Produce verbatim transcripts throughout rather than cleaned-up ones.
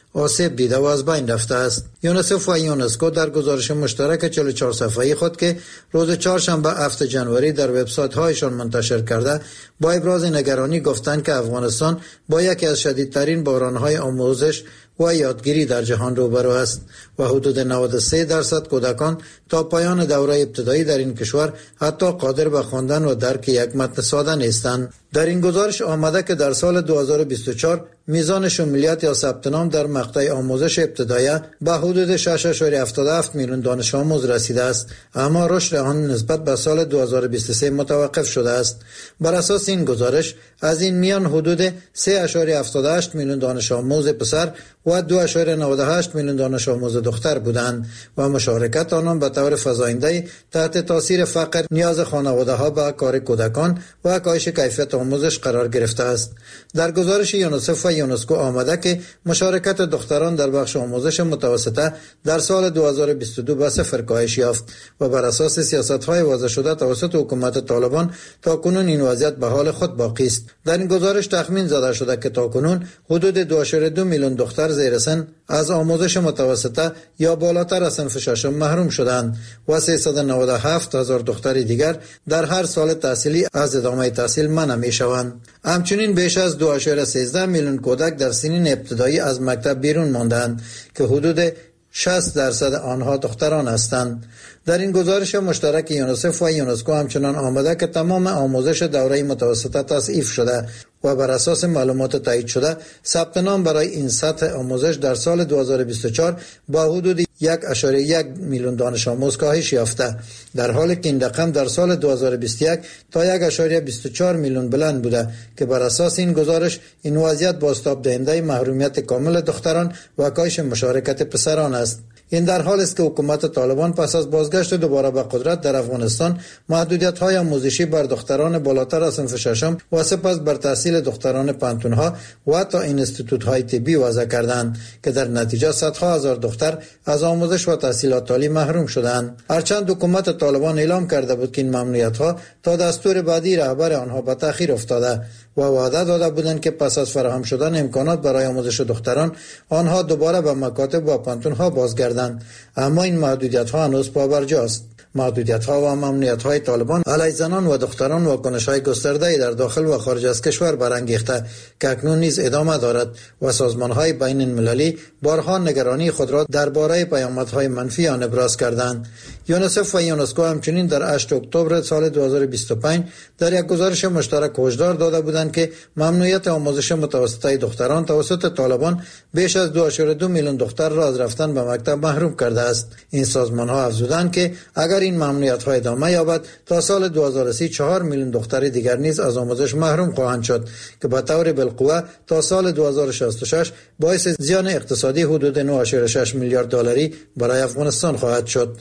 آسیب دیده و از بین رفته است. یونیسف و یونسکو در گزارش مشترک چهل و چهار صفحه‌ای خود که روز چهارشنبه هفتم ژانویه در وبسایت‌هایشان منتشر کرده، با ابراز نگرانی گفتند که افغانستان با یکی از شدیدترین بحران‌های آموزش و یادگیری در جهان روبرو است و حدود نود و سه درصد کودکان تا پایان دوره ابتدایی در این کشور حتی قادر به خواندن و درک یک متن ساده نیستند. در این گزارش آمده که در سال دو هزار و بیست و چهار میزان شمولیت یا ثبت نام در مقطع آموزش ابتدایی به حدود شش ممیز هفتاد و هفت میلیون دانش آموز رسیده است، اما رشد آن نسبت به سال دو هزار و بیست و سه متوقف شده است. بر اساس این گزارش از این میان حدود سه ممیز هفتاد و هشت میلیون دانش آموز پسر و دو ممیز نود و هشت میلیون دانش آموز دختر بودند و مشارکت آنان به طور فزاینده تحت تاثیر فقر، نیاز خانواده‌ها به کار کودکان و کاهش کیفیت آموزش قرار گرفته است. در گزارش یونیسف و یونسکو آمده که مشارکت دختران در بخش آموزش متوسطه در سال دو هزار و بیست و دو به صفر کاهش یافت و بر اساس سیاست‌های وضع شده توسط حکومت طالبان تاکنون این وضعیت به حال خود باقی است. در این گزارش تخمین زده شده که تاکنون حدود دو ممیز دو میلیون دختر زیر سن از آموزش متوسطه یا بالاتر از صنف ششم محروم شدند و سیصد و نود و هفت هزار دختر دیگر در هر سال تحصیلی از ادامه تحصیل منع می‌شوند. همچنین بیش از دو ممیز سیزده میلیون کودک در سنین ابتدایی از مکتب بیرون ماندند که حدود شصت درصد آنها دختران هستند. در این گزارش مشترک یونیسف و یونسکو همچنان آمده که تمام آموزش دوره متوسطه تصحیح شده و بر اساس معلومات تایید شده ثبت نام برای این سطح آموزش در سال دو هزار و بیست و چهار با حدود یک ممیز یک میلیون دانش آموز کاهش یافته، در حالی که این رقم در سال دو هزار و بیست و یک تا یک ممیز بیست و چهار میلیون بلند بوده که بر اساس این گزارش این وضعیت بازتاب دهنده محرومیت کامل دختران و کاهش مشارکت پسران است. این در حال است که حکومت طالبان پس از بازگشت دوباره به قدرت در افغانستان محدودیت‌های آموزشی بر دختران بالاتر از صنف ششم و سپس بر تحصیل دختران پانتون‌ها و حتی اینستیتوت‌های طبی وضع کردند که در نتیجه صدها هزار دختر از آموزش و تحصیلات عالی محروم شدند. هرچند حکومت طالبان اعلام کرده بود که این ممنوعیت‌ها تا دستور بعدی رهبر آنها به تأخیر افتاده و وعده داده بودند که پس از فراهم شدن امکانات برای آموزش دختران آنها دوباره به مکاتب و پانتون‌ها بازگردند، اما این محدودیت‌ها هنوز پابرجاست. محدودیت‌ها و ممنوعیت‌های طالبان علیه زنان و دختران واکنش‌های گسترده‌ای در داخل و خارج از کشور برانگیخته که اکنون نیز ادامه دارد و سازمان‌های بین المللی بارها نگرانی خود را درباره پیامدهای منفی آن ابراز کردند. یونیسف و یونسکو همچنین در هشتم اکتبر سال دو هزار و بیست و پنج در یک گزارش مشترک هشدار داده بودند که ممنوعیت آموزش متوسطه دختران توسط طالبان بیش از دو ممیز دو میلیون دختر را از رفتن به مکتب محروم کرده است. این سازمان‌ها افزودند که اگر این ممنوعیت‌ها ادامه یابد تا سال دو هزار و سی چهار میلیون دختر دیگر نیز از آموزش محروم خواهند شد که به طور بالقوه تا سال دو هزار و شصت و شش باعث زیان اقتصادی حدود نه ممیز شش میلیارد دلاری برای افغانستان خواهد شد.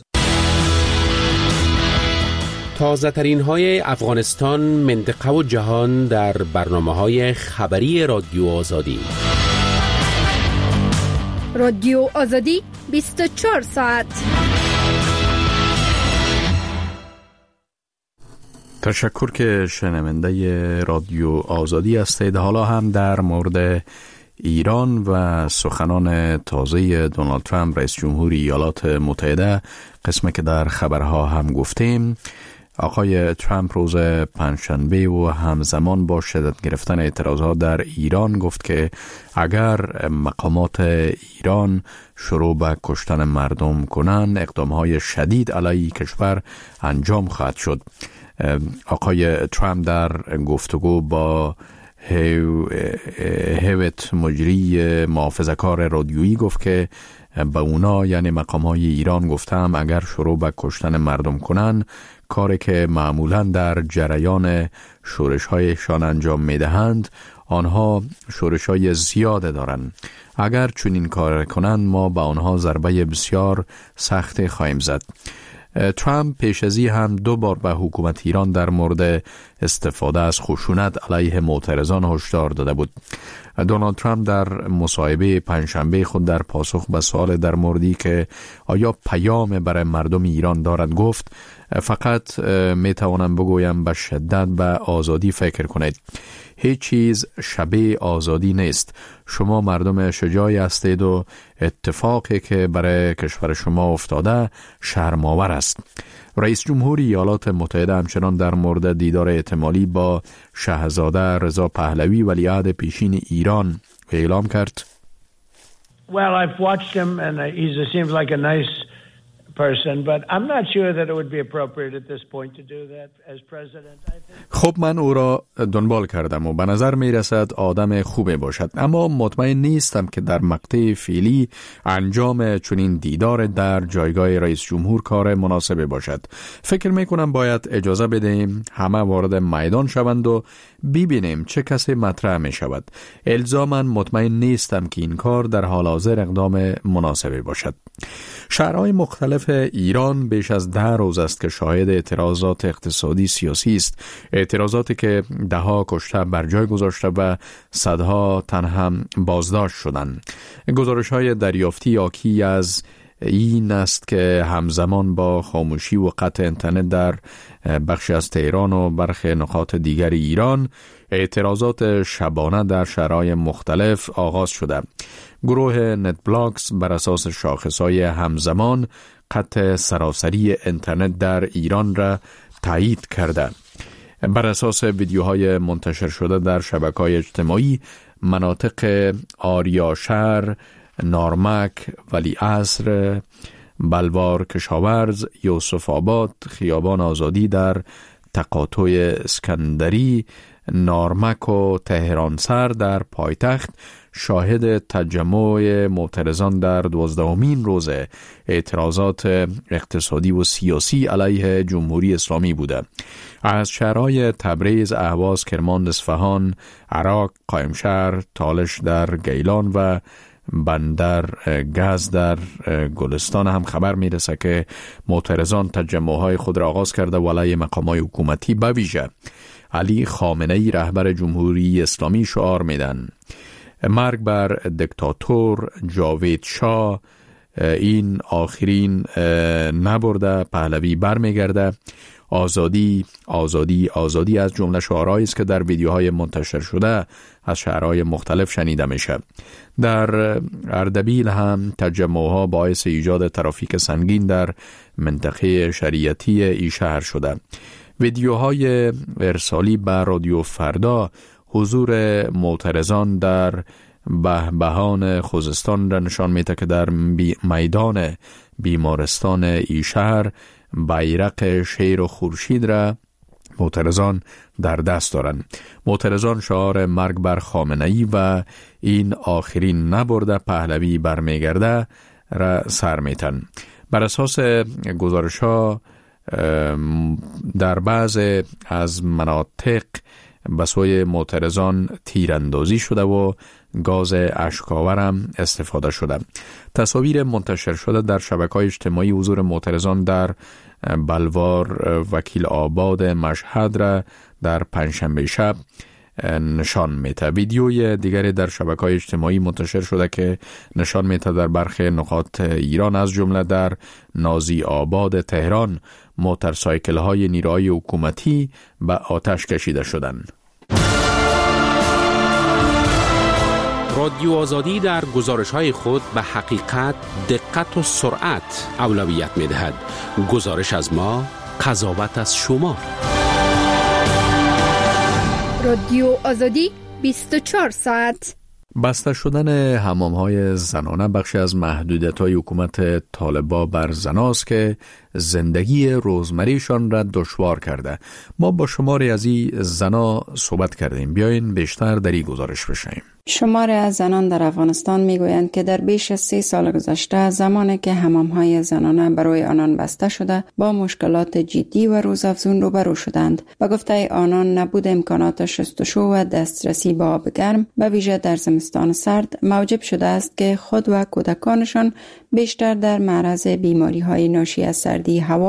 تازه ترین های افغانستان، منطقه و جهان در برنامه های خبری رادیو آزادی. رادیو آزادی بیست و چهار ساعت. تشکر که شنونده رادیو آزادی هستید. حالا هم در مورد ایران و سخنان تازه دونالد ترامپ رئیس جمهوری ایالات متحده، قسمی که در خبرها هم گفتیم. آقای ترامپ روز پنجشنبه و همزمان با شدت گرفتن اعتراضات در ایران گفت که اگر مقامات ایران شروع به کشتن مردم کنند، اقدامهای شدید علیه کشور انجام خواهد شد. آقای ترامپ در گفتگو با هیئت مجری محافظه‌کار رادیویی گفت که به اونا یعنی مقام‌های ایران گفتم اگر شروع به کشتن مردم کنن، کاری که معمولاً در جریان شورش‌هایشان انجام می‌دهند، آنها شورش‌های زیاده دارند. اگر چنین کار کنند ما به آنها ضربه بسیار سخت خواهیم زد. ترامپ پیش از این هم دو بار به حکومت ایران در مورد استفاده از خشونت علیه معترضان هشدار داده بود. دونالد ترامپ در مصاحبه پنجشنبه خود در پاسخ به سوال در موردی که آیا پیام برای مردم ایران دارد گفت فقط می توانم بگویم به شدت به آزادی فکر کنید. هیچ چیز شبیه آزادی نیست. شما مردم شجاعی هستید و اتفاقی که برای کشور شما افتاده شرم‌آور است. رئیس جمهور ایالات متحده همچنان در مورد دیدار احتمالی با شاهزاده رضا پهلوی ولیعهد پیشین ایران اعلام کرد. Well, I've watched him and he seems like a nice person, but I'm not sure that it would be appropriate at this point to do that as president. I think... خب من او را دنبال کردم و به نظر می رسد آدم خوبه باشد، اما مطمئن نیستم که در مقطع فعلی انجام چنین دیدار در جایگاه رئیس جمهور کار مناسبه باشد. فکر می کنم باید اجازه بدهیم همه وارد میدان شوند و ببینیم چه کسی مطرح می شود. الزاما مطمئن نیستم که این کار در حال حاضر اقدام مناسبه باشد. شهرهای مختلف ایران بیش از ده روز است که شاهد اعتراضات اقتصادی سیاسی است، اعتراضاتی که ده ها کشته بر جای گذاشته و صدها تن هم بازداشت شدند. گزارش های دریافتی حاکی از این است که همزمان با خاموشی و قطع اینترنت در بخشی از تهران و برخی نقاط دیگر ایران، اعتراضات شبانه در شهرهای مختلف آغاز شده. گروه نت بلاکس بر اساس شاخصهای همزمان قطع سراسری اینترنت در ایران را تایید کرده. بر اساس ویدیوهای منتشر شده در شبکه‌های اجتماعی، مناطق آریاشهر، نارمک، ولیعصر، بلوار کشاورز، یوسف آباد، خیابان آزادی در تقاطع اسکندری، نارمک و تهران سر در پایتخت شاهد تجمع معترضان در دوازدهمین روز اعتراضات اقتصادی و سیاسی علیه جمهوری اسلامی بوده. از شهرهای تبریز، اهواز، کرمان، اصفهان، عراق، قائمشهر، تالش در گیلان و بندر گاز در گلستان هم خبر میرسه که معترضان تجمعهای خود را آغاز کرده و علیه مقامات حکومتی به ویژه علی خامنه‌ای رهبر جمهوری اسلامی شعار میدن: مرگ بر دیکتاتور جاوید شاه، این آخرین نبرده، پهلوی برمیگرده، آزادی آزادی آزادی از جمله شعارهایی است که در ویدیوهای منتشر شده از شهرهای مختلف شنیده میشه. در اردبیل هم تجمعها باعث ایجاد ترافیک سنگین در منطقه شریعتی این شهر شده. ویدیوهای ارسالی به رادیو فردا حضور معترضان در بهبهان خوزستان را نشان میده که در میدان بیمارستان ای شهر بیرق شیر و خورشید را معترضان در دست دارند. معترضان شعار مرگ بر خامنه‌ای و این آخرین نبرده پهلوی برمیگرده را سر میتن. بر اساس گزارش ها در بعض از مناطق به سوی معترضان تیراندازی شده و گاز اشک‌آور هم استفاده شده. تصاویر منتشر شده در شبکه‌های اجتماعی حضور معترضان در بلوار وکیل آباد مشهد را در پنجشنبه شب نشان میده. ویدیوی دیگری در شبکه‌های اجتماعی منتشر شده که نشان میده در برخی نقاط ایران از جمله در نازی آباد تهران موتورسایکل‌های نیروهای حکومتی به آتش کشیده شدند. رادیو آزادی در گزارش‌های خود به حقیقت، دقت و سرعت اولویت می‌دهد. گزارش از ما، قضاوت از شما. رادیو آزادی بیست و چهار ساعت. بسته شدن حمام‌های زنانه بخشی از محدودیت‌های حکومت طالبان بر زناست که زندگی روزمریشان را دشوار کرده. ما با شماری از این زنا صحبت کردیم. بیاین بیشتر در این گزارش بشیم. شماری از زنان در افغانستان میگویند که در بیش از سی سال گذشته زمانی که حمام‌های زنانه برای آنان بسته شده با مشکلات جدی و روزافزون روبرو شدند. به گفته آنان نبود امکانات شستشو و دسترسی به آب گرم به ویژه در زمستان سرد موجب شده است که خود و کودکانشان بیشتر در معرض بیماری‌های ناشی از سردی هوا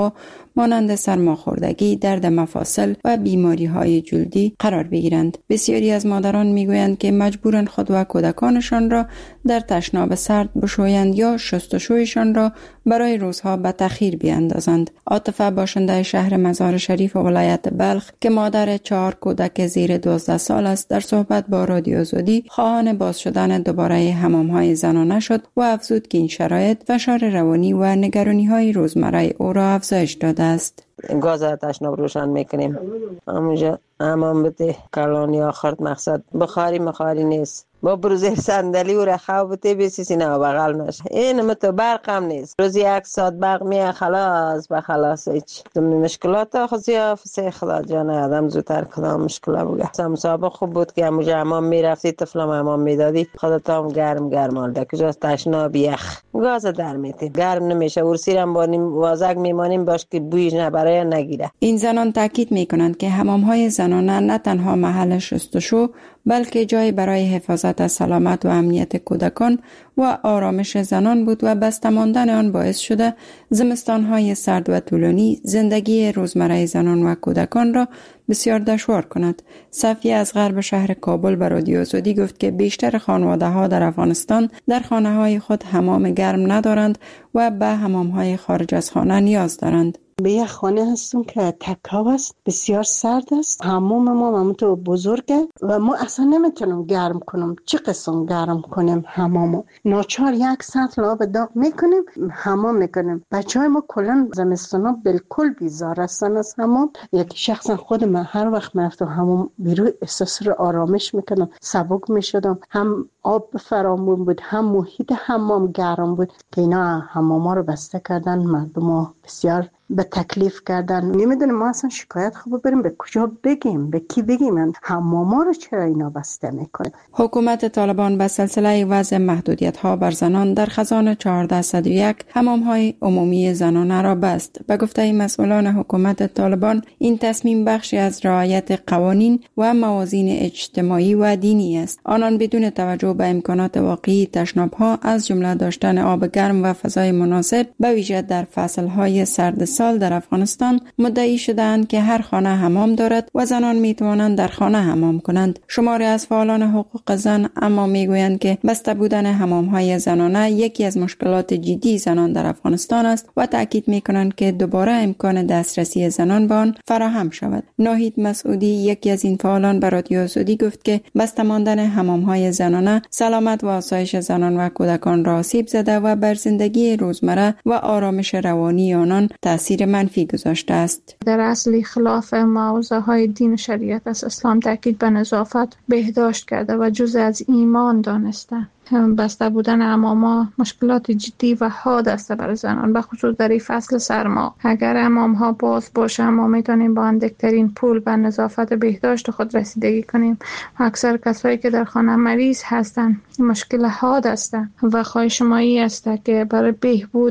مانند سرماخوردگی، درد مفاصل و بیماری های جلدی قرار بگیرند. بسیاری از مادران میگویند که مجبورند خود و کودکانشان را در تشناب سرد بشویند یا شستشویشان را برای روزها به تأخیر بیاندازند. عاطفه باشنده شهر مزار شریف و ولایت بلخ که مادر چهار کودک زیر دوازده سال است، در صحبت با رادیو آزادی خواهان باز شدن دوباره حمام‌های زنانه شد و افزود که این شرایط فشار روانی و نگرانی‌های روزمره او را افزایش داده است. گاز تشناب روشن میکنیم، همونجا حمام بده کلانی آخر مقصد بخاری مخاری نیست، با بروزه صندلی و رخاو بده بیسیسی نه بغل نشه. این متو برق هم نیست، روزی یک ساعت برق میه خلاص به خلاص هیچ مشکلات آخذی آفسه خدا جان آدم زودتر کدام مشکله بگه. مسابقه خوب بود که همونجا حمام میرفتی طفلم حمام میدادی خودت هم گرم گرم آلده کجا تشناب یخ گاز در میتیم گرم نمیشه ورسی هم بانیم وازک میمانیم باش که بویش نبره نگیره. این زنان تاکید میکنند که حمام‌های زنانه نه تنها محل شستشو بلکه جای برای حفاظت از سلامت و امنیت کودکان و آرامش زنان بود و بسته ماندن آن باعث شده زمستان‌های سرد و طولانی زندگی روزمره زنان و کودکان را بسیار دشوار کند. صفیه از غرب شهر کابل به رادیو آزادی گفت که بیشتر خانواده‌ها در افغانستان در خانه‌های خود حمام گرم ندارند و به حمام‌های خارج از خانه نیاز دارند. به یک خانه هستم که تکاو است، بسیار سرد است، حمام ما همونطور بزرگه و ما اصلا نمیتونم گرم کنم. چه قسم گرم کنیم حمامو؟ ناچار یک سطل آب داغ میکنیم حمام میکنیم. بچه های ما کلن زمستانا بالکل بیزار هستن از حمام. یکی شخصا خود من هر وقت میرفتم حمام بیرون احساس رو آرامش میکنم، سبک میشدم. هم آب فرامون بود هم محیط حمام گرم بود که اینا حماما رو بسته کردن، مردم بسیار به تکلیف کردن. نمیدونم ما اصلا شکایت خوب بریم به کجا بگیم، به کی بگیم؟ حماما رو چرا اینا بسته میکنه؟ حکومت طالبان به سلسله وضع محدودیت ها بر زنان در خزان چهارده صد و یک حمام های عمومی زنانه را بست. به گفته مسئولان حکومت طالبان این تصمیم بخشی از رعایت قوانین و موازین اجتماعی و دینی است. آنان بدون توجه به امکانات واقعی تشناب ها از جمله داشتن آب گرم و فضای مناسب به ویژه در فصل های سرد سال در افغانستان مدعی شدند که هر خانه حمام دارد و زنان می توانند در خانه حمام کنند. شماری از فعالان حقوق زن اما می گویند که بسته بودن حمام های زنانه یکی از مشکلات جدی زنان در افغانستان است و تاکید می کنند که دوباره امکان دسترسی زنان به آن فراهم شود. ناهید مسعودی یکی از این فعالان به رادیو آزادی گفت که بسته ماندن حمام های زنانه سلامت و آسایش زنان و کودکان را آسیب زده و بر زندگی روزمره و آرامش روانی آنان تأثیر منفی گذاشته است. در اصل خلاف موضوع های دین و شریعت است. اسلام تاکید به نظافت بهداشت کرده و جزء از ایمان دانسته. بسته بودن حمام‌ها مشکلات جدی و حاد است برای زنان، به خصوص در این فصل سرما. اگر حمام‌ها باز باشه ما میتونیم با اندکترین پول به نظافت بهداشت خود رسیدگی کنیم. اکثر کسایی که در خانه مریض هستند مشکل حاد است و خواهش ما این است که برای بهبود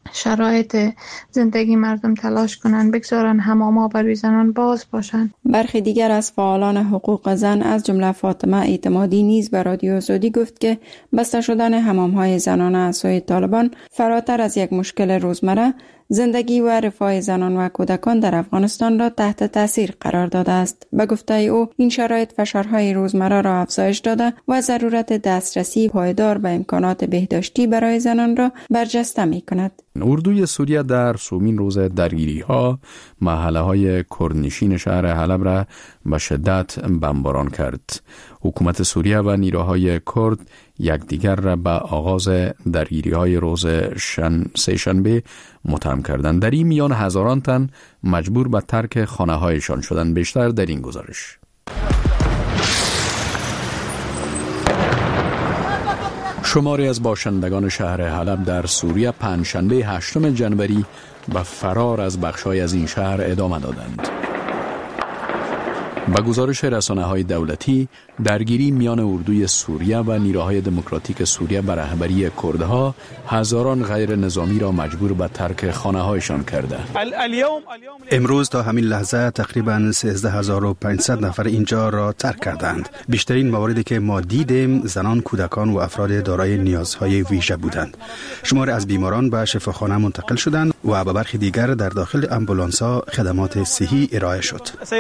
شرایط زندگی مردم تلاش کنند، بگذارن حمام‌ها برای زنان باز باشند. برخی دیگر از فعالان حقوق زن از جمله فاطمه اعتمادی نیز به رادیو آزادی گفت که بسته شدن حمام‌های زنانه از سوی طالبان فراتر از یک مشکل روزمره، زندگی و رفاه زنان و کودکان در افغانستان را تحت تاثیر قرار داده است. به گفته او این شرایط فشارهای روزمره را افزایش داده و ضرورت دسترسی پایدار به امکانات بهداشتی برای زنان را برجسته می کند. اردوی سوریه در سومین روز درگیری‌ها محله‌های کردنشین شهر حلب را به شدت بمباران کرد. حکومت سوریه و نیروهای کرد یکدیگر را به آغاز درگیری‌های روز شن... سه‌شنبه متهم کردند. در این میان هزاران تن مجبور به ترک خانه‌هایشان شدند. بیشتر در این گزارش. شماری از باشندگان شهر حلب در سوریه پنجشنبه هشتم جنوری به فرار از بخش‌های از این شهر ادامه دادند. با گزارش رسانه‌های دولتی، درگیری میان اردوی سوریه و نیروهای دموکراتیک سوریه بر رهبری کردها هزاران غیر نظامی را مجبور به ترک خانه‌هایشان کرده. امروز تا همین لحظه تقریباً سیزده هزار و پانصد نفر اینجا را ترک کردند. بیشترین مواردی که ما دیدیم زنان، کودکان و افراد دارای نیازهای ویژه بودند. شمار از بیماران به شفاخانه منتقل شدند و به برخی دیگر در داخل آمبولانس‌ها خدمات صحی ارائه شد.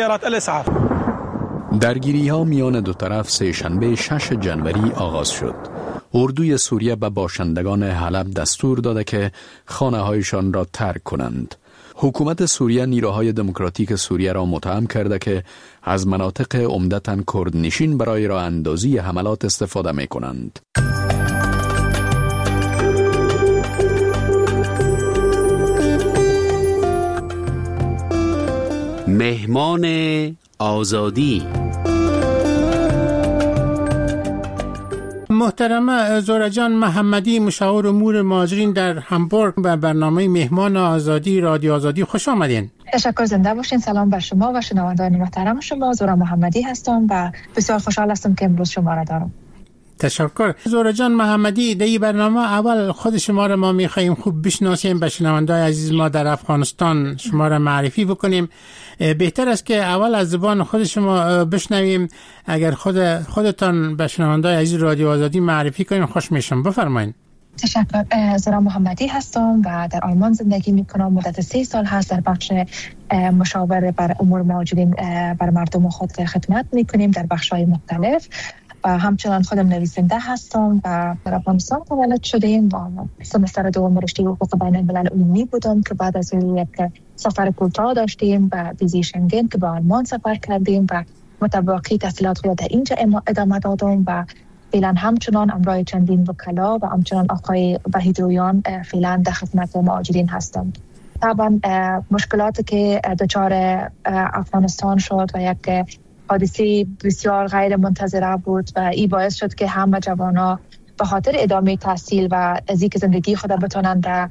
درگیری ها میان دو طرف سه شنبه شش جنوری آغاز شد. اردوی سوریه به باشندگان حلب دستور داده که خانه هایشان را ترک کنند. حکومت سوریه نیروهای دموکراتیک سوریه را متهم کرده که از مناطق عمدتاً کردنشین برای راه اندازی حملات استفاده می کنند. مهمان آزادی. محترمه زهره جان محمدی، مشاور امور مهاجرین در همبورگ، به برنامه مهمان آزادی رادیو آزادی خوش آمدین. تشکر، زنده باشین. سلام بر شما و شنوندگان محترم شما. زهره محمدی هستم و بسیار خوشحال هستم که امروز شما را دارم. تشکر. زهره جان محمدی، در این برنامه اول خود شما را ما می‌خوایم خوب بشناسیم، به شنوندگان عزیز ما در افغانستان شما را معرفی بکنیم. بهتر است که اول از زبان خود شما بشنویم. اگر خود خودتان به شنوندگان عزیز رادیو آزادی معرفی کنیم خوش میشم. بفرمایید. تشکر. زهره محمدی هستم و در آلمان زندگی میکنم. مدت سه سال هست در بخش مشاور بر امور مهاجرین بر مردم خود خدمت میکنیم در بخش‌های مختلف. و همچنان خودم نویسنده هستم و در افغانستان تولد شدیم و سمستر دوم رشته حقوق بین الملل عمومی بودم که بعد از یک سفر کوتاه داشتیم و ویزای شنگن که به آلمان سفر کردیم و متوقع تحصیلات خود در اینجا ادامه دادم و فعلا همچنان همراه چندین وکلا و همچنان آقای وحید رویان فعلا در خدمت مهاجرین هستم. طبعا مشکلاتی که دچار افغانستان شد و یک حادثه بسیار غیر منتظره بود و این باعث شد که همه جوانا به خاطر ادامه تحصیل و از اینکه زندگی خود بتونن در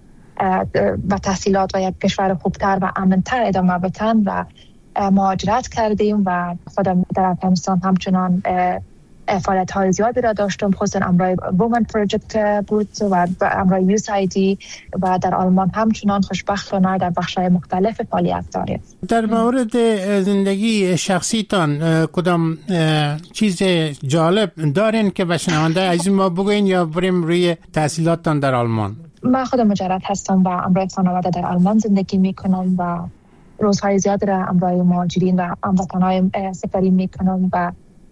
و تحصیلات و یک کشور خوبتر و امنتر ادامه بدن و مهاجرت کردیم و خودم در افغانستان همچنان فعالیت های زیادی را داشتم، خصوصا امرای وومن پروژکت بود و امرای یو اس آی دی و در آلمان همچنان خوشبختانه در بخش‌های مختلف فعالیت داریم. در مورد زندگی شخصیتان کدام چیز جالب دارین که به شنونده عزیز ما بگوین یا بریم روی تحصیلاتتان در آلمان؟ من خودم مجرد هستم و امرای خانواده در آلمان زندگی میکنم و روزهای زیاد را امرای مهاجرین و هموطنان سپری میکنم و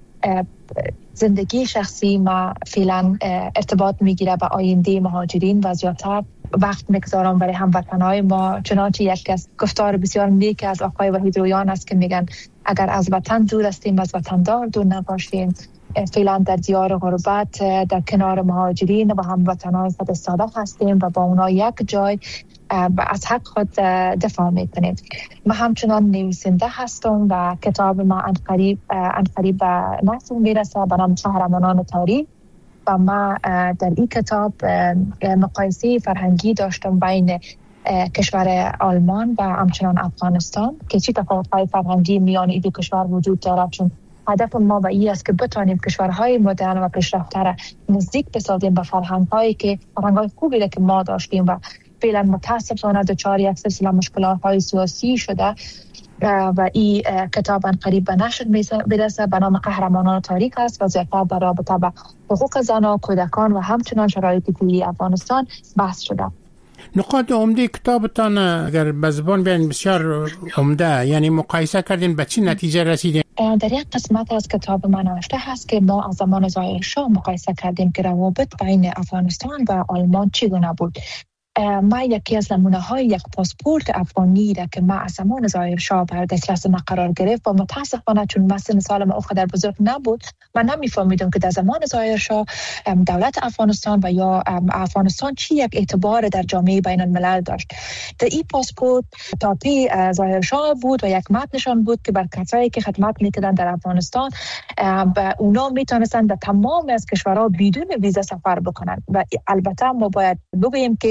زندگی شخصی ما فعلا ارتباط میگیره با آینده مهاجرین و زیادتر وقت میگذارم برای هموطنان ما. چنانچه یک از گفتار بسیار نیک از آقای وحید رویان است که میگن اگر از وطن دور هستیم از وطن دار دور نباشیم. فعلا در دیار غربت در کنار مهاجرین و هموطنان خود ساده هستیم و با اونا یک جای از حق خود دفاع میکنیم. من همچنان نویسنده هستم و کتاب ما انقریب انقریب به نصر میرسه به نام قهرمانان تاریخ و ما در این کتاب مقایسه فرهنگی داشتم بین کشور آلمان و همچنان افغانستان که چی تفاوت‌های فرهنگی میان این دو کشور وجود دارد، چون هدف ما و این است که بتانیم کشورهای مدرن و پیشرفته نزدیک بسازیم به فرهنگ‌هایی که فرهنگ‌های خوبی که ما داشتیم و فعلا متاسفانه دچار یک سلسله مشکلات‌های سیاسی شده و این کتاب قریب به نشر میرسه به نام قهرمانان تاریخ است و زیادتر در رابطه با حقوق زنان و کودکان و همچنان شرایط فعلی افغانستان بحث شده. نقاط عمده کتابتان اگر به زبان بیان بسیار عمده، یعنی مقایسه کردین به چی نتیجه رسیدین؟ در یک قسمت از کتاب من نوشته هست که ما از زمان ظاهر شاه مقایسه کردیم که روابط بین افغانستان و آلمان چگونه بود. ما یکی از نمونه های یک پاسپورت افغانی را که ما از زمان ظاهر شاه بر دسترس ما قرار گرفت و متاسفانه چون ما سن سال ما اونقدر بزرگ نبود من نمیفهمیدم که در زمان ظاهر شاه دولت افغانستان و یا افغانستان چی یک اعتبار در جامعه بین الملل داشت. در این پاسپورت تاپی ظاهر شاه بود و یک متنشان بود که بر کسایی که خدمت میکردن در افغانستان و اونا میتونستن در تمام از کشورها بدون ویزا سفر بکنن و البته ما باید بگوییم که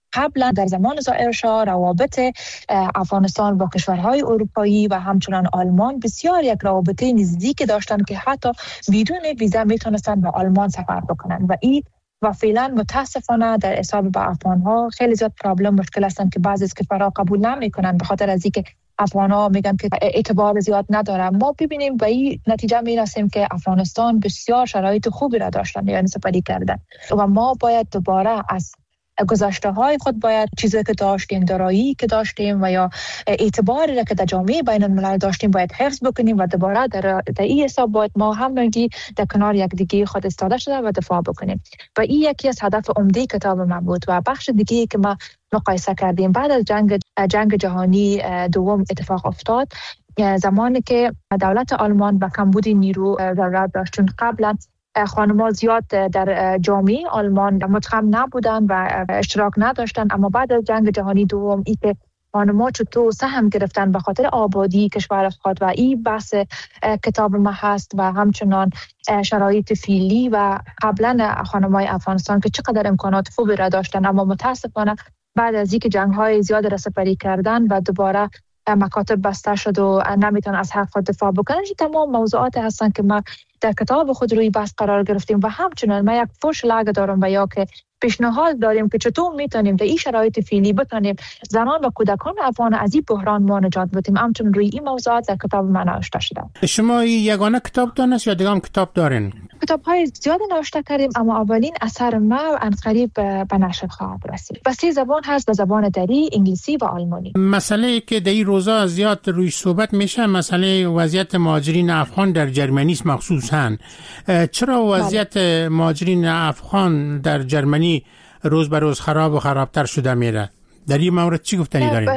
قبلا در زمان ظاهر شاه روابط افغانستان با کشورهای اروپایی و همچنان آلمان بسیار یک رابطه نزدیک داشتند که حتی بدون ویزا میتونستند به آلمان سفر بکنند و این و فعلا متاسفانه در حساب با افغان‌ها خیلی زیاد پرابلم مشکل هستند که بعضی از کشورها قبول نمی‌کنند به خاطر از اینکه افغان‌ها میگن که اعتبار زیاد نداره. ما ببینیم به این نتیجه میرسیم که افغانستان بسیار شرایط خوبی را داشتن یعنی سپری کردن و ما باید دوباره از گذشته های خود باید چیزی که داشتیم دارایی که داشتیم و یا اعتباری را که در جامعه بین الملل داشتیم باید حفظ بکنیم و دوباره در در این حساب باید ما همگی در کنار یک دیگه خود استاده شده و دفاع بکنیم و این یکی از هدف عمده کتاب ما بود. و بخش دیگه که ما مقایسه کردیم بعد از جنگ جنگ جهانی دوم اتفاق افتاد، زمانی که دولت آلمان با کمبود نیرو ضرورت داشت، چون قبلا خانم‌ها زیاد در جامعه آلمان متخم نبودن و اشتراک نداشتن، اما بعد از جنگ جهانی دوم ای که خانم‌ها چطور سهم گرفتن به خاطر آبادی کشور خود و این بحث کتاب ما هست و همچنان شرایط فعلی و قبلا خانم‌های افغانستان که چقدر امکانات خوبی را داشتن اما متاسفانه بعد از اینکه جنگ‌های زیاد را سپری کردن و دوباره مکاتب بسته شد و نمیتون از حق خود دفاع بکنن. تمام موضوعات هستن که ما در کتاب خود روی بحث قرار گرفتیم و همچنان ما یک فرصت دارم و یا که پیشنهاد داریم که چطور میتونیم در این شرایط فعلی بتونیم زنان و کودکان افغان از این بحران ما نجات بدیم. همچنان روی این موضوعات در کتاب من نوشته شده. شما یگانه کتاب دانست یا دیگه هم کتاب دارین؟ کتاب‌های زیاد نوشته کردیم اما اولین اثر ما ان قریب به نشر خواهد رسید. و سه زبان هست، به زبان دری، انگلیسی و آلمانی. مسئله که در این روزا زیاد روی صحبت میشه مسئله وضعیت مهاجرین افغان در جرمنی است مخصوصاً. چرا وضعیت مهاجرین افغان در جرمنی روز به روز خراب و خرابتر شده میره؟ در این مورد چی گفتنی دارین؟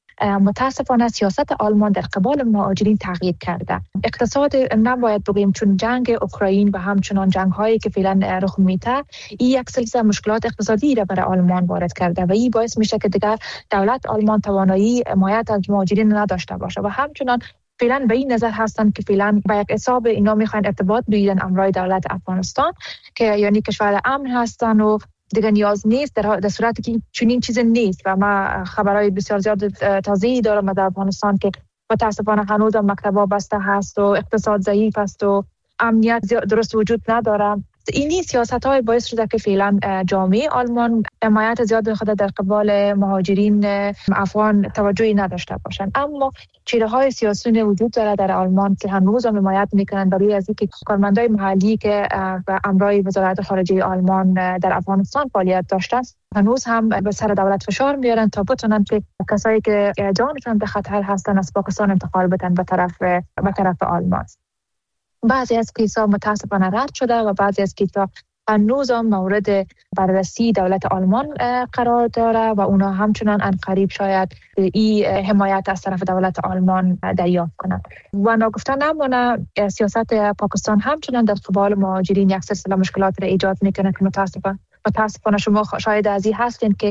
متاسفانه سیاست آلمان در قبال مهاجرین تغییر کرده. اقتصاد نباید بگیم چون جنگ اوکراین و همچنان جنگ هایی که فعلا رخ میده این یک سلسله مشکلات اقتصادی را برای آلمان وارد کرده و این باعث میشه که دیگر دولت آلمان توانایی حمایت از مهاجرین نداشته باشه و همچنان فعلا به این نظر هستند که فعلا با یک حساب اینا میخواین ارتباط بگیرن امرای دولت افغانستان که یعنی کشور امن هستن و دیگه نیاز نیست در, در صورتی که چنین چیز نیست. و ما خبرهای بسیار زیاد تازه‌ای دارم در افغانستان که متاسفانه هنوز مکتب‌ها بسته هست و اقتصاد ضعیف است و امنیت درست وجود نداره. اینی سیاست‌های باعث شده که فعلا جامعه آلمان حمایت زیاد خود در قبال مهاجرین افغان توجهی نداشته باشند. اما چهره‌های سیاسی وجود داره در آلمان که هنوز هم حمایت می‌کنند برای از اینکه کارمندای محلی که به امرای وزارت خارجه آلمان در افغانستان فعالیت داشتن هنوز هم به سر دولت فشار میارن تا بتونن که کسایی که جانشون به خطر هستن از پاکستان انتقال بدن به طرف به طرف آلمان. بعضی از کیس‌ها متاسفانه رد شده و بعضی از کیس‌ها هنوز هم مورد بررسی دولت آلمان قرار داره و اونا همچنان انقریب شاید این حمایت از طرف دولت آلمان دریافت کنند. و ناگفته نمونه سیاست پاکستان همچنان در قبال مهاجرین یک سلسله مشکلات را ایجاد میکنه که متاسفانه متاسفانه شما شاید از این هستین که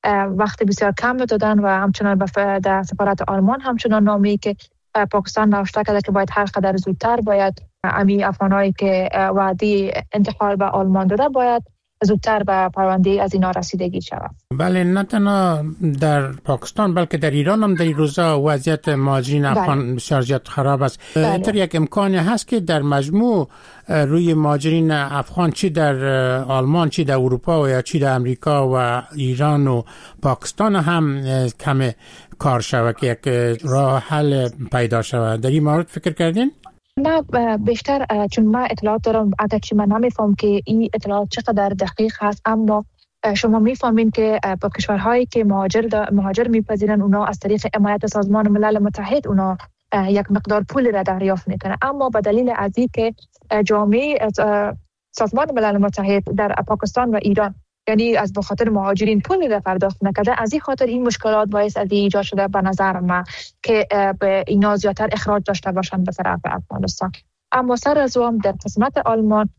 وقت بسیار کم دادن و همچنان در سفارت آلمان همچنان نامی که پاکستان نوشته کرده که باید هر قدر زودتر باید امی افغانایی که وعده انتقال به آلمان داده باید زودتر به پرونده از اینا رسیدگی شود. بله، نه تنها در پاکستان بلکه در ایران هم در این روزا وضعیت مهاجرین افغان بسیار زیاد خراب است. اینطور یک امکانی هست که در مجموع روی مهاجرین افغان چی در آلمان چی در اروپا و یا چی در امریکا و ایران و پاکستان هم کم کار شود که یک راه حل پیدا شود. در این مورد فکر کردین؟ نه بیشتر چون ما اطلاعات دارم اگرچه من نمیفهم که این اطلاعات چقدر دقیق هست اما شما میفهمین که با کشورهایی که مهاجر مهاجر میپذیرن اونا از طریق حمایت سازمان ملل متحد اونا یک مقدار پول را دریافت میکنن اما به دلیل از اینکه جامعه سازمان ملل متحد در پاکستان و ایران یعنی از بخاطر مهاجرین پول را پرداخت نکرده از این خاطر این مشکلات باعث از ایجاد شده به نظر ما که به اینا زیادتر اخراج داشته باشند به طرف افغانستان. اما سر از اون در قسمت آلمان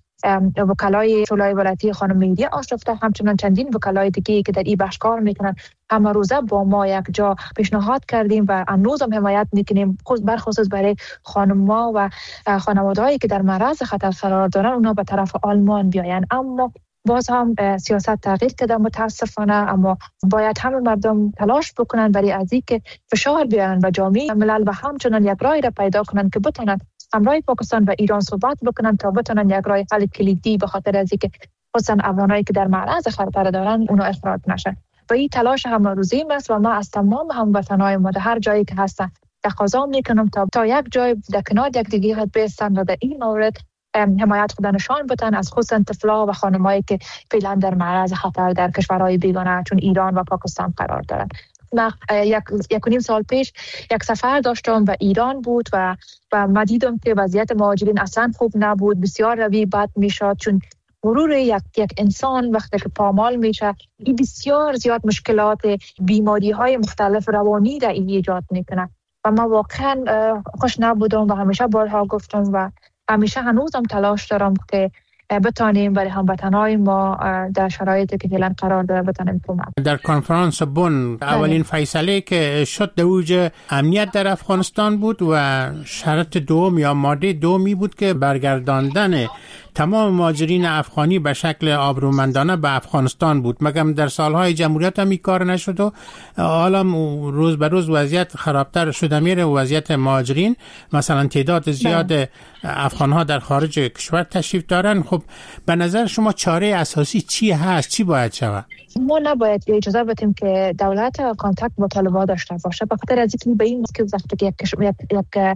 وکلای شورای ولایتی خانم مهدیه آشرفته همچنان چندین وکلای دیگه که در این بخش کار میکنن هم روزه با ما یک جا پیشنهاد کردیم و هنوز هم حمایت میکنیم برخصوص برای خانم‌ها و خانواده‌هایی که در معرض خطر قرار دارن اونا به طرف آلمان بیاین. اما باز هم سیاست تغییر کرده متاسفانه، اما باید همه مردم تلاش بکنن برای از اینکه فشار بیارن به جامعه ملل و همچنان یک راه را پیدا کنن که بتونن همراه پاکستان و ایران صحبت بکنن تا بتونن یک راه حل کلیدی به خاطر از اینکه خصوصا افغانایی که در معرض خطر دارن اونا اخراج نشن. و این تلاش هم روزی است و ما از تمام هموطنای ما در هر جایی که هستن تقاضا میکنم تا تا یک جای در کنار یک دیگه بیستن و در این مورد حمایت خود نشان بدن از خصوصا طفلا و خانمایی که فعلا در معرض خطر در کشورهای بیگانه چون ایران و پاکستان قرار دارن. من یک یک و نیم سال پیش یک سفر داشتم و ایران بود و و ما دیدم که وضعیت مهاجرین اصلا خوب نبود، بسیار روی بد میشد چون غرور یک یک انسان وقتی که پامال میشه این بسیار زیاد مشکلات بیماری های مختلف روانی در این ایجاد میکنه و ما واقعا خوش نبودم و همیشه بارها گفتم و همیشه هنوزم تلاش دارم که بتانیم برای هموطنای ما در شرایطی که فعلا قرار داره بتانیم کمک. در کنفرانس بن اولین فیصله که شد در اوج امنیت در افغانستان بود و شرط دوم یا ماده دومی بود که برگرداندن تمام مهاجرین افغانی به شکل آبرومندانه به افغانستان بود. مگم در سالهای جمهوریت هم این کار نشد و حالا روز به روز وضعیت خرابتر شده میره و وضعیت مهاجرین مثلا تعداد زیاد افغانها در خارج کشور تشریف دارن. خب به نظر شما چاره اساسی چی هست؟ چی باید شود؟ ما نباید اجازه بدیم که دولت کانتاکت با طالبان داشته باشه به خاطر از اینکه به این که وقتی یک یک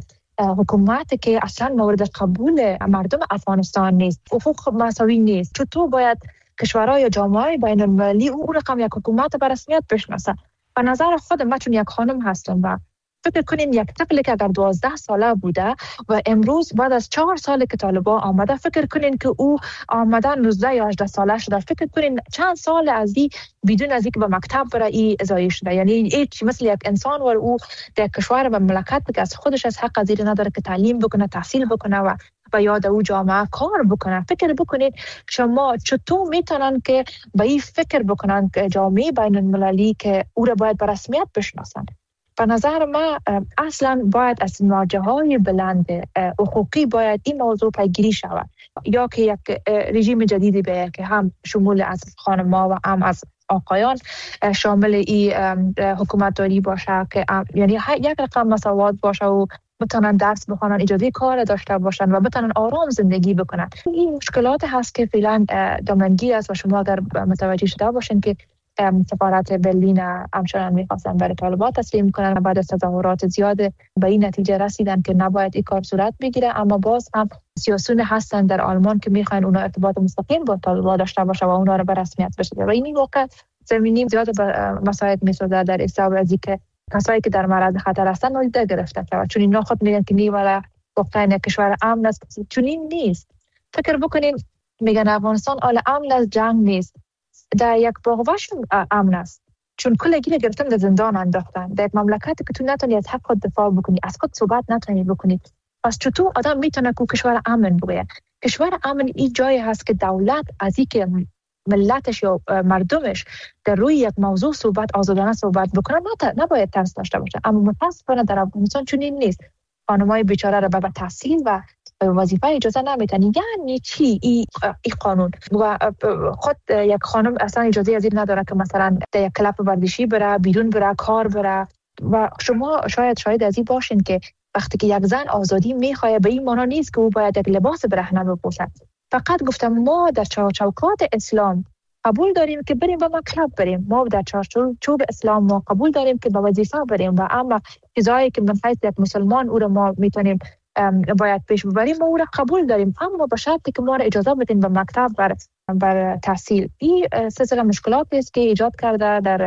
حکومت که اصلا مورد قبول مردم افغانستان نیست، حقوق مساوی نیست، چطور باید کشورهای یا جامعه بین المللی اون رقم یک حکومت به رسمیت بشناسه؟ به نظر خود من چون یک خانم هستم و فکر کنین یک طفلی که اگر دوازده ساله بوده و امروز بعد از چهار سال که طالبان آمده فکر کنین که او آمده نوزده یا هجده ساله شده، فکر کنین چند سال از این بدون از اینکه به مکتب بره این ازایی شده. یعنی هیچ مثل یک انسان و او در کشور و مملکت که از خودش از حق ازیر نداره که تعلیم بکنه، تحصیل بکنه و و یاد او جامعه کار بکنه. فکر بکنید شما چطور میتونن که به این فکر بکنن که جامعه بین المللی که او را باید به رسمیت بشناسن. به نظر من اصلا باید از مرجع‌های بلند حقوقی باید این موضوع پیگیری شود یا که یک رژیم جدیدی به که هم شمول از خانم‌ها و هم از آقایان شامل این حکومتداری باشه که یعنی یک رقم مساوات باشه و بتونن درس بخونن، اجازه کار داشته باشن و بتونن آرام زندگی بکنن. این مشکلات هست که فعلا دامنگیر است و شما اگر متوجه شده باشین که سفارت برلین همچنان میخواستن برای طالبان تسلیم کنن و بعد از تظاهرات زیاد به این نتیجه رسیدن که نباید این کار صورت بگیره، اما باز هم سیاسیون هستن در آلمان که میخواین اونا ارتباط مستقیم با طالبان داشته باشه و اونا رو به رسمیت بشناسه و این واقعا زمینی زیاد مسائل میسازه در حساب از اینکه کسایی که در معرض خطر هستن نادیده گرفته شود، چون اینا خود میگن که نیولا واقعا کشور امن است، چون این نیست. فکر بکنین میگن افغانستان آل امن از جنگ نیست، در یک باغوش امن است، چون کلگی گرفتن در زندان انداختن. در یک مملکتی که تو نتونی از حق خود دفاع بکنی، از خود صحبت نتونی بکنی، پس چطور آدم میتونه که کشور امن بگه؟ کشور امن این جایی هست که دولت از این که ملتش یا مردمش در روی یک موضوع صحبت آزادانه صحبت بکنه نباید ترس داشته باشه. اما متاسفانه در افغانستان چون این نیست. خانمای بیچاره را به تحصیل و وظیفه اجازه نمیدن. یعنی چی این قانون؟ و خود یک خانم اصلا اجازه از این نداره که مثلا در یک کلاب ورزشی بره، بیرون بره، کار بره. و شما شاید شاید از این باشین که وقتی که یک زن آزادی میخواد به این معنی نیست که او باید یک لباس برهنه بپوشد. فقط گفتم ما در چوکات اسلام قبول داریم که بریم به مکتب بریم، ما در چارچوب اسلام ما قبول داریم که به وظیفه بریم و اما چیزایی که من حیث یک مسلمان او را ما میتونیم باید پیش ببریم ما او را قبول داریم، اما به شرطی که ما را اجازه بدین به مکتب بر بر تحصیل. این سلسله مشکلاتی است که ایجاد کرده در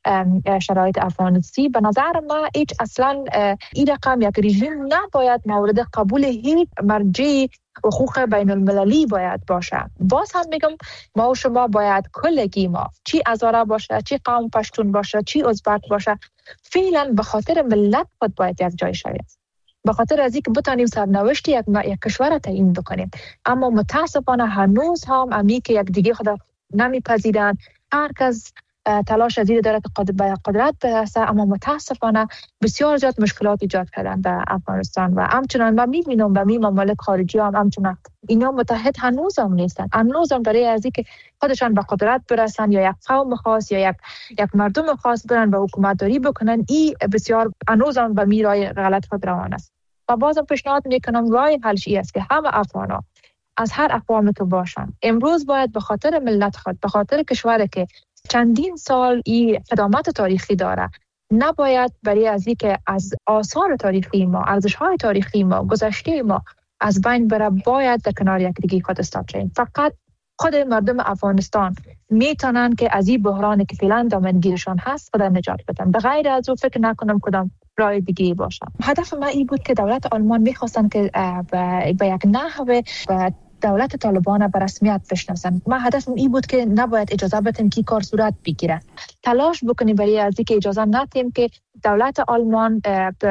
شرایط افغانستان. به نظر ما هیچ اصلا این رقم یک رژیم نباید مورد قبول هیچ مرجع حقوق بین المللی باید باشه. باز هم میگم ما و شما باید کلگی ما چی هزاره باشه، چی قوم پشتون باشه، چی ازبک باشه، فعلا به خاطر ملت خود باید یک جای شویم، به خاطر از اینکه بتانیم سرنوشت یک یک کشور را تعیین بکنیم. اما متاسفانه هنوز هم امی که یک دیگه خدا نمیپذیرن، هر کس تلاش زیر داره که به قدرت برسه، اما متاسفانه بسیار زیاد مشکلات ایجاد کردن در افغانستان و همچنان ما می‌بینیم به می ممالک خارجی هم همچنان اینا متحد هنوز هم نیستن، هنوز هم برای از اینکه خودشان به قدرت برسن یا یک قوم خاص یا یک یک مردم خاص برن به حکومت داری بکنن، این بسیار هنوز هم به می راه غلط خود روان است. و بازم پیشنهاد میکنم راه حلش این است که همه افغانا از هر اقوامی که باشن امروز باید به خاطر ملت خود، به خاطر کشوری که چندین سال این قدامت تاریخی داره، نباید برای از اینکه از آثار تاریخی ما، ارزش‌های تاریخی ما، گذشته ما از بین بره، باید در کنار یک دیگه خود استاد شیم. فقط خود مردم افغانستان میتونن که از این بحرانی که فعلا دامنگیرشان هست خود نجات بدن. به غیر از او فکر نکنم کدام راه دیگه باشه. هدف من این بود که دولت آلمان میخواستن که به یک نحوه و دولت طالبان به رسمیت بشناسن. من هدفم این بود که نباید اجازه بدیم که کار صورت بگیره. تلاش بکنیم برای از اینکه اجازه ندیم که دولت آلمان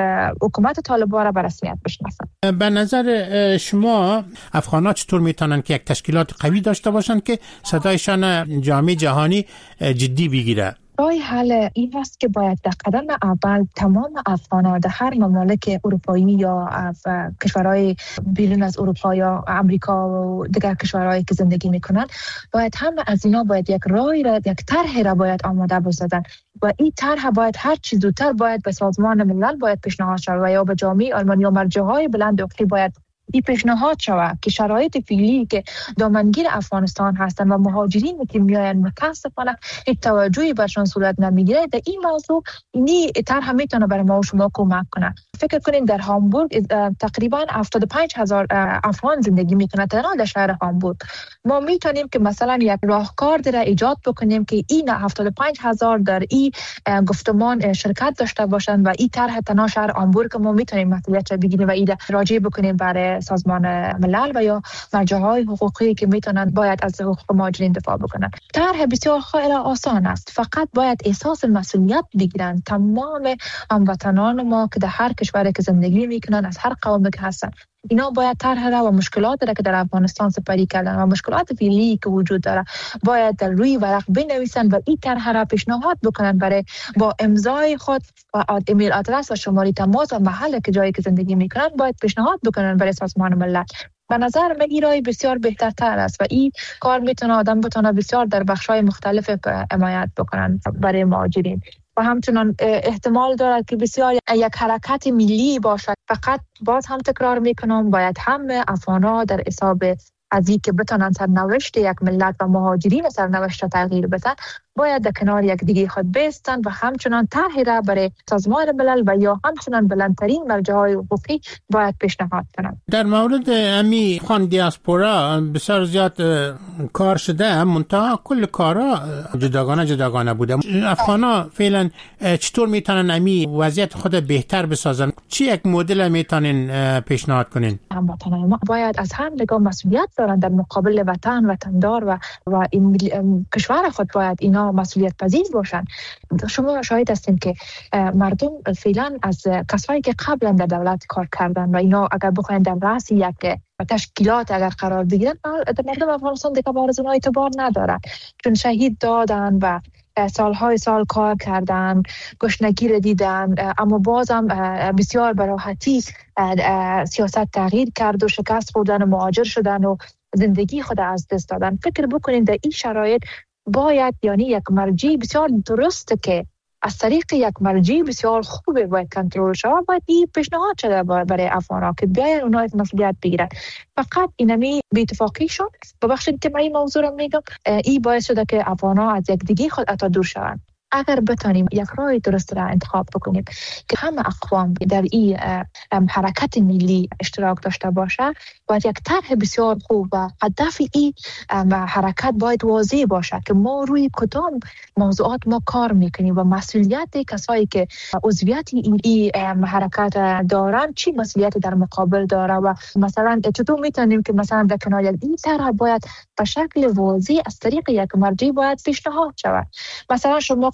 حکومت طالبان را به رسمیت بشناسن. به نظر شما افغان‌ها چطور میتونن که یک تشکیلات قوی داشته باشن که صدایشان جامعه جهانی جدی بگیره؟ راه حل این است که باید در قدم اول تمام افغان‌ها در هر مملکت اروپایی یا کشورهای بیرون از اروپا یا امریکا و دیگر کشورهایی که زندگی میکنن، باید همه از اینا باید یک راهی را، یک طرحی را باید آماده بسازن و این طرح باید هر چی زودتر باید به سازمان ملل باید پیشنهاد شود و یا به جامعه آلمانی یا مرجع‌های بلند حقوقی باید این پیشنهاد شود که شرایط فعلی که دامنگیر افغانستان هستند و مهاجرین که میاین متاسفانه هیچ توجهی برشان صورت نمیگیره، در این موضوع اینی طرح میتونه برای ما و شما کمک کنه. فکر کنین در هامبورگ تقریبا هفتاد و پنج هزار افغان زندگی میکنه تنها در شهر هامبورگ. ما میتونیم که مثلا یک راهکار را ایجاد بکنیم که این هفتاد و پنج هزار در این گفتمان شرکت داشته باشند و این طرح تنها شهر هامبورگ ما میتونیم مسئولیت را بگیریم و این راجع بکنیم برای سازمان ملل و یا مرجع‌های حقوقی که میتونن باید از حقوق مهاجرین دفاع بکنن. طرح بسیار خیلی آسان است، فقط باید احساس مسئولیت بگیرن تمام هموطنان ما که در هر کشوری که زندگی میکنن از هر قومی که هستن. اینا باید طرح را و مشکلات را که در افغانستان سپری کردن و مشکلات فعلی که وجود داره باید در روی ورق بنویسن و این طرح را پیشنهاد بکنن برای با امضای خود و ایمیل آدرس و شماره تماس و محل که جایی که زندگی میکنن باید پیشنهاد بکنن برای سازمان ملل. به نظر من این راه بسیار بهترتر است و این کار میتونه آدم بتونه بسیار در بخش‌های مختلف حمایت بکنن برای مهاجرین و همچنان احتمال دارد که بسیار یک حرکت ملی باشد. فقط باز هم تکرار میکنم باید همه افغان‌ها در حساب از این که بتونن سرنوشت یک ملت و مهاجرین سرنوشت تغییر بدن باید در کنار یک دیگه خود بیستن و همچنان طرحی را برای سازمان ملل و یا همچنان بلندترین مرجع‌های حقوقی باید پیشنهاد کنند. در مورد امی خان دیاسپورا بسیار زیاد کار شده، منتها کل کارا جداگانه جداگانه بوده. افغانا فعلا چطور میتونن امی وضعیت خود بهتر بسازن؟ چی یک مدل میتونن پیشنهاد کنین؟ هموطنان ما باید از هم نگاه مسئولیت دارن در مقابل وطن، وطندار و و این کشور خود باید اینا مسئولیت پذیر باشن. شما شاهد هستین که مردم فعلا از کسایی که قبلا در دولت کار کردن و اینا اگر بخواین در رأس یک تشکیلات اگر قرار بگیرن، مردم افغانستان دیگه با آرزوها اعتبار ندارن، چون شهید دادن و سالهای سال کار کردن، گشنگی را دیدن، اما بازم بسیار به راحتی سیاست تغییر کرد و شکست خوردن و مهاجر شدن و زندگی خود از دست دادن. فکر بکنید در این شرایط باید یعنی یک مرجع بسیار درسته که از طریق یک مرجع بسیار خوبه باید کنترل شود. باید این پیشنهاد شده برای افغان‌ها که بیاین اونها مسئولیت بگیرن. فقط اینمی بی اتفاقی شد. ببخشید که من این موضوع رو میگم، این باعث شده که افغان‌ها از یک دیگه خود اتا دور شوند. اگر بتانیم یک راه درست را انتخاب بکنیم که همه اقوام در این حرکت ملی اشتراک داشته باشه، باید یک طرح بسیار خوب و هدف این حرکت باید واضح باشه که ما روی کدام موضوعات ما کار میکنیم و مسئولیت کسایی که عضویت این حرکت دارن چی مسئولیتی در مقابل داره و مثلا چطور میتونیم که مثلا در کنار این طرح باید به شکل واضح از طریق یک مرجع باید پیشنهاد شود. مثلا شما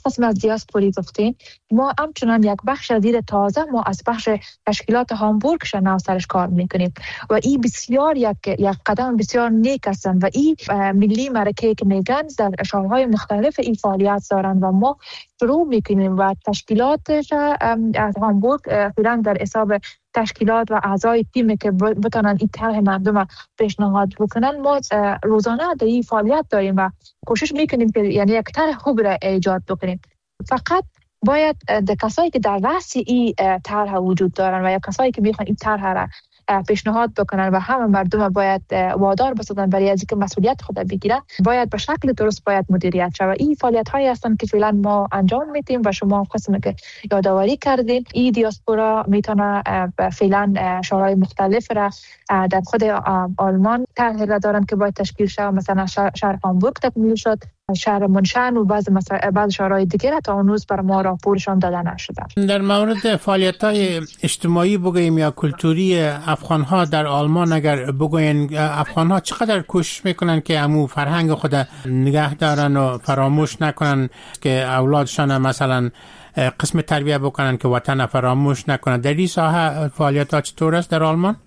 قسم از دیاسپوری گفتین، ما همچنان یک بخش جدید تازه ما از بخش تشکیلات هامبورگ شناس سرش کار میکنیم و این بسیار یک یک قدم بسیار نیک هستند و این ملی مرکه که میگن در شهرهای مختلف این فعالیت دارن و ما شروع میکنیم و تشکیلاتش از هامبورگ فعلا در حساب تشکیلات و اعضای تیم که بتونن این طرح مردم پیشنهاد بکنن، ما روزانه در این فعالیت داریم و کوشش میکنیم که یعنی یک طرح خوب را ایجاد بکنیم. فقط باید در کسایی که در رأس این طرح وجود دارن و یا کسایی که میخوان این طرح را پیشنهاد بکنن و همه مردم باید وادار بسازن برای از اینکه مسئولیت خود بگیرن، باید به شکل درست باید مدیریت شود. این فعالیت هایی هستند که فعلا ما انجام میدیم و شما قسمی که یادآوری کردین این دیاسپورا میتونه فعلا شورای مختلف را در خود آلمان طرح دارن که باید تشکیل شود، مثلا شهر هامبورگ تکمیل شد، شهر منشن و بعض مثلا بعض شهرهای دیگر تا هنوز بر ما راپورشان داده نشده. در مورد فعالیت‌های اجتماعی بگوییم یا کلتوری افغان‌ها در آلمان، اگر بگوین افغان‌ها چقدر کوشش میکنن که امو فرهنگ خود نگه دارن و فراموش نکنن که اولادشان مثلا قسم تربیت بکنن که وطن فراموش نکنن. در این ساحه فعالیت‌ها چطور است در آلمان؟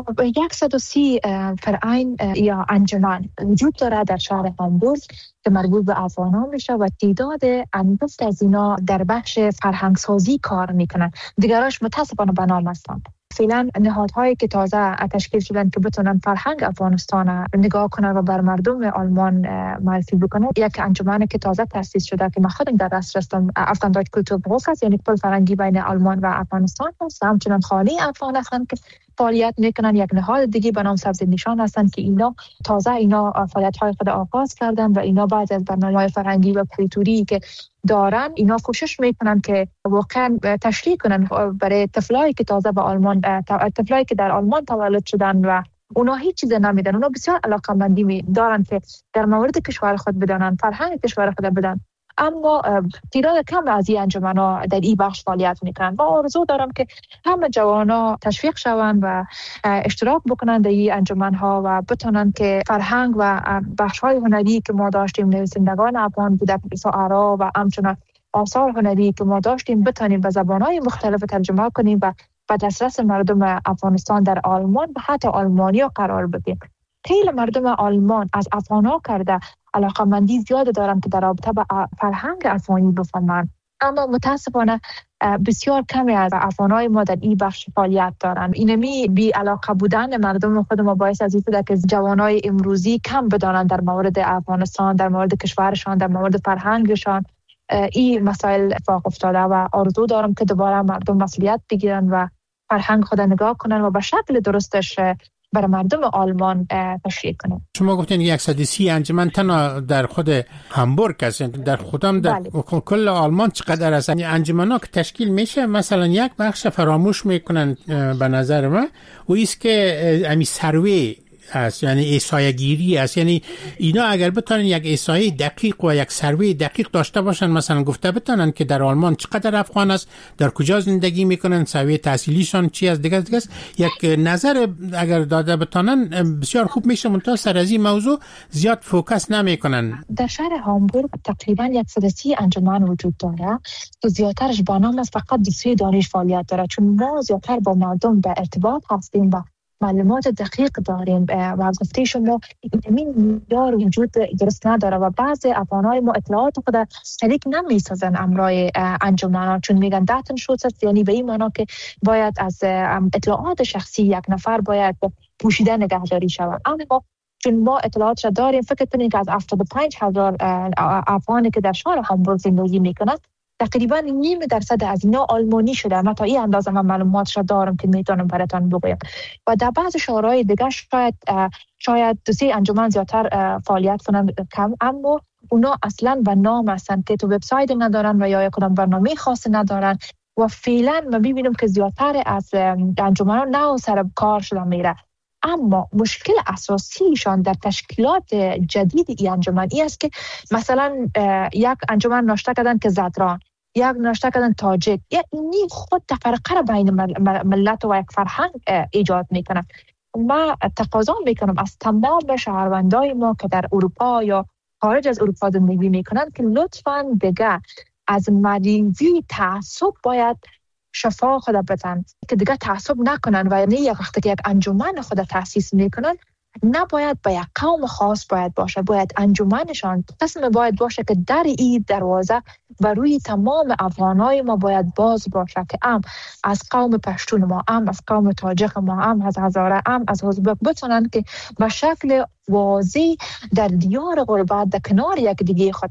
صد و سی فرعین یا انجمن وجود داره در شهر هامبورگ که مربوط به افغان‌ها میشه و تعداد انبسط از اینا در بخش فرهنگسازی کار میکنن، دیگراش متاسفانه به نام هستند. فعلا نهادهایی که تازه تشکیل شدن که بتونن فرهنگ افغانستان نگاه کنن و بر مردم آلمان معرفی بکنن، یک انجمن که تازه تأسیس شده که من خودم در دست رستم افغان دایچ کلتور بروک است، یعنی پل فرهنگی بین آلمان و افغانستان است. همچنان خانه افغان هستند که فعالیت میکنن. یک نهاد دیگه به نام سبز نشان هستند که اینا تازه اینا فعالیت‌های خود آغاز کردن و اینا بعد از برنامه‌های فرهنگی و کلتوری که دارن اینا کوشش میکنن که واقعا تشریح کنن برای طفلایی که تازه به آلمان طفلایی که در آلمان تولد شدن و اونا هیچ چیز نمیدن، اونا بسیار علاقه‌مندی دارن که در مورد کشور خود بدانن، فرهنگ کشور خود بدانن، اما تعداد کم از این انجمن‌ها در این بخش فعالیت میکنن. و آرزو دارم که همه جوانا تشویق شوند و اشتراک بکنن در این انجمن‌ها و بتونن که فرهنگ و بخش‌های هنری که ما داشتیم، نویسندگان افغان بوده، شاعرها و همچنان آثار هنری که ما داشتیم بتونیم به زبان‌های مختلف ترجمه کنیم و به دسترس مردم افغانستان در آلمان و حتی آلمانیا قرار بدیم. خیلی مردم آلمان از افغان‌ها کرده علاقه‌مندی زیاد دارن که در رابطه با فرهنگ افغانی بفهمن، اما متاسفانه بسیار کمی از افغان‌های ما در این بخش فعالیت دارن. اینمی بی علاقه بودن مردم خود ما باعث از این شده که جوانای امروزی کم بدانند در مورد افغانستان، در مورد کشورشان، در مورد فرهنگشان. این مسائل اتفاق افتاده و آرزو دارم که دوباره مردم مسئولیت بگیرن و فرهنگ خود نگاه کنن و به شکل درستش برای مردم آلمان تشریح کنن. شما گفتین صد و سی انجمن تنها در خود هامبورگ است، در خودم در بله. کل آلمان چقدر است؟ انجمن‌ها که تشکیل میشه مثلا یک بخش فراموش میکنن به نظر من و ایست که امی سروی است، یعنی احصایه گیری است. یعنی اینا اگر بتونن یک احصایه دقیق و یک سروی دقیق داشته باشن، مثلا گفته بتونن که در آلمان چقدر افغان است، در کجا زندگی میکنن، سویه تحصیلیشان چی است، دیگه دیگه یک نظر اگر داده بتونن بسیار خوب میشه. منتها سر از این موضوع زیاد فوکس نمیکنن. در شهر هامبورگ تقریبا صد و سی انجمن وجود داره که زیادترش با نام است فقط دوسیه دانش فعالیت داره، چون ما زیادتر با مردم به ارتباط هستیم و معلومات دقیق داریم و گفته شما این دار وجود درست نداره و بعض افغانای ما اطلاعات خود شریک نمیسازن امرای انجمن‌ها، چون میگن داتن شوت است، یعنی به این معنا که باید از اطلاعات شخصی یک نفر باید پوشیده نگهداری شود. اما چون ما اطلاعاتش داریم، فکر کنید که از هفتاد و پنج هزار افغانی که در شهر هامبورگ زندگی میکنند تقریبا نیم درصد از اینا آلمانی شده. من تا این اندازه من معلوماتش دارم که میتونم براتون بگم. و در بعض شهرهای دیگه شاید شاید دو سه انجمن زیادتر فعالیت کنن کم، اما اونا اصلا به نام هستن که تو وبسایت ندارن و یا یک کدام برنامه خاص ندارن و فعلا ما میبینیم که زیادتر از انجمن‌ها نه سر کار شده میره. اما مشکل اساسیشان در تشکیلات جدید این انجمن ای است که مثلا یک انجمن ناشته کردن که زدران، یک ناشته کردن تاجیک، یا اینی خود تفرقه بین ملت و یک فرهنگ ایجاد میکنن. ما تقاضا میکنم از تمام شهروندای ما که در اروپا یا خارج از اروپا زندگی میکنن که لطفاً دیگه از مریضی تعصب باید شفا خود بدن که دیگه تعصب نکنن و یعنی یک وقتی که یک انجمن خود تأسیس میکنن نباید به یک قوم خاص باید باشه، باید انجمنشان قسم باید باشه که در این دروازه بر روی تمام افغانای ما باید باز باشه که ام از قوم پشتون ما، ام از قوم تاجک ما، ام از هزاره، ام از ازبک بتونن که به شکل واضح در دیار غربت در کنار یک دیگه خود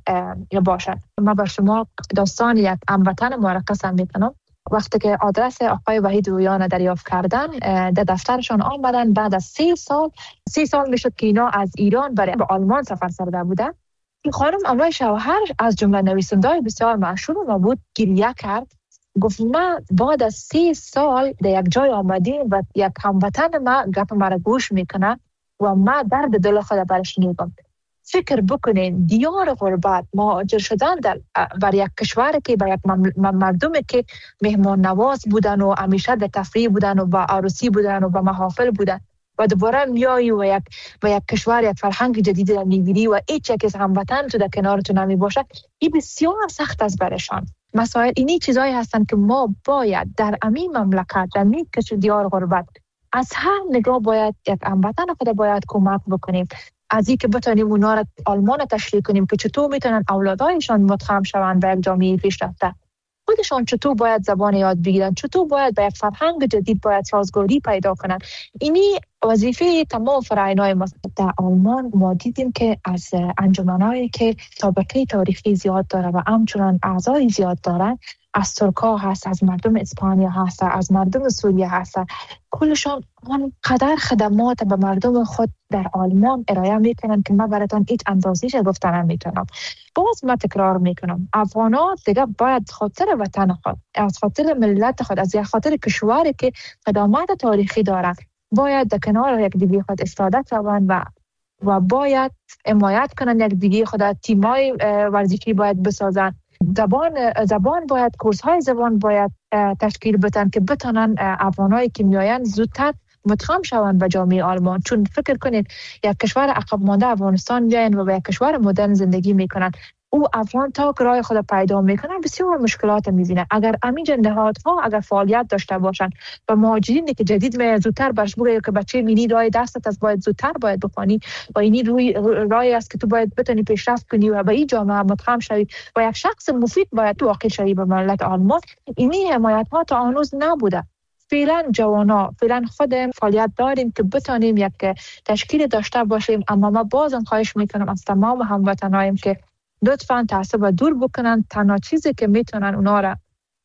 باشن. ما بر شما داستان یک هموطن ما را قسم میکنم. وقتی که آدرس آقای وحید رویان دریافت کردن در دفترشان آمدن، بعد از سه سال سه سال میشد که اینا از ایران برای به آلمان سفر کرده بودن. این خانم امرای شوهر از جمله نویسنده‌های بسیار مشهور ما بود، گریه کرد، گفت ما بعد از سه سال در یک جای آمدیم و یک هموطن ما گپ مرا گوش میکنه و ما درد دل خود برش میگم. فکر بکنین دیار غربت مهاجر شدن در بر یک کشور که بر یک مردمی که مهمان نواز بودن و همیشه در تفریح بودن و با عروسی بودن و با محافل بودن و دوباره میایی و یک و یک کشور یک فرهنگ جدید را می‌بینی و هیچ یک از هموطن تو در کنارتون نمی باشه، این بسیار سخت است برشان. مسائل اینی چیزایی هستن که ما باید در همین مملکت در این کشور دیار غربت از هر نگاه باید یک هموطن خود باید کمک بکنیم، از این که بتونیم اونا را آلمان تشریح کنیم که چطور میتونن اولادایشان متخم شوند به یک جامعه پیشرفته، خودشان چطور باید زبان یاد بگیرن، چطور باید به یک فرهنگ جدید باید سازگاری پیدا کنن. اینی وظیفه تمام فرعینای ما. در آلمان ما دیدیم که از انجمنایی که سابقه تاریخی زیاد داره و همچنان اعضای زیاد دارن، از ترکا هست، از مردم اسپانیا هست، از مردم سوریه هست، کلشان آنقدر خدمات به مردم خود در آلمان ارائه میکنن که من براتون هیچ اندازه‌اش گفتن نمیتونم. باز من تکرار میکنم، افغان‌ها دیگه باید خاطر وطن خود، از خاطر ملت خود، از خاطر کشوری که قدامت تاریخی دارن، باید در کنار یک دیگه خود استفاده کنن و و باید حمایت کنن یک دیگه خود. تیمای ورزشی باید بسازن، زبان زبان باید کورس‌های زبان باید تشکیل بدن که بتونن افغانایی که میآیند زودتر مدغم شوند به جامعه آلمان. چون فکر کنید یک کشور عقب مانده افغانستان میآیند و به یک کشور مدرن زندگی میکنن، او افغان تا راه خود پیدا میکنن بسیار مشکلات میبینه. اگر همین نهادها اگر فعالیت داشته باشن و مهاجرینی که جدید می زودتر برش بگه که بچه مینی راه دستت از باید زودتر باید بخوانی و اینی روی راهی است که تو باید بتونی پیشرفت کنی و به این جامعه مدغم شوی و یک شخص مفید باید واقع شوی به ملت آلمان. اینی حمایت ها تا هنوز نبوده. فعلا جوانا فعلا خودم فعالیت داریم که بتونیم یک تشکیل داشته باشیم، اما ما بازم خواهش میکنم از تمام هموطنایم که لطفاً تعصب دور بکنن. تنها چیزی که میتونن اونا را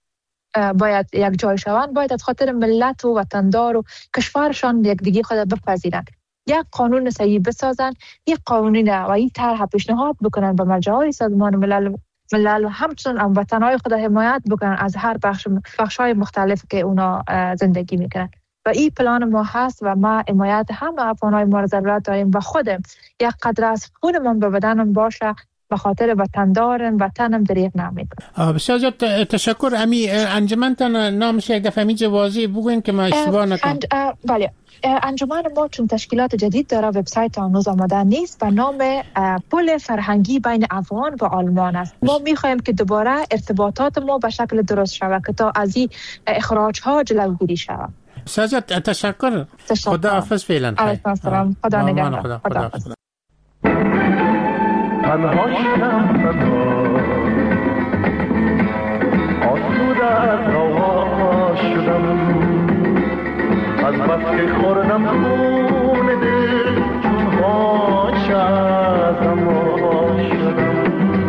باید یک جای شوند باید از خاطر ملت و وطندار و کشورشان یک دیگه خود بپذیرن، یک قانون صحیح بسازن، یک قانونی و این طرح پیشنهاد بکنن به مرجع‌های سازمان ملل ملل و همچنین هموطنهای خود حمایت بکنن از هر بخش بخش‌های مختلف که اونا زندگی میکنن. و این پلان ما هست و ما حمایت همه افغانای ما را ضرورت داریم و خودم یک قدر از خودمون به بدنم باشه به خاطر وطندارم وطنم دریغ نمیکنم. بسیار زیاد تشکر. امی انجمنتان نامش یک دفعه میجه واضح بگوین که ما اشتباه نکنم. بله، انجمن ما چون تشکیلات جدید داره، وبسایت هنوز آماده نیست و نام پل فرهنگی بین افغان و آلمان است. ما میخوایم که دوباره ارتباطات ما به شکل درست شود که تا از این اخراج ها جلوگیری شود. بسیار زیاد تشکر. خدا حافظ. فعلا علیکم السلام. خدا نگهدار. خدا حافظ. تنها شدم تنها آسوده از هوا شدم، از بس که خوردم خون دل چون هاچ از هوا شدم.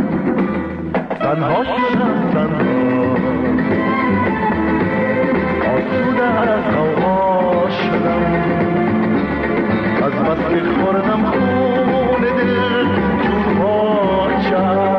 تنها شدم تنها آسوده از هوا شدم، از بس که خوردم خون دل چون هاچ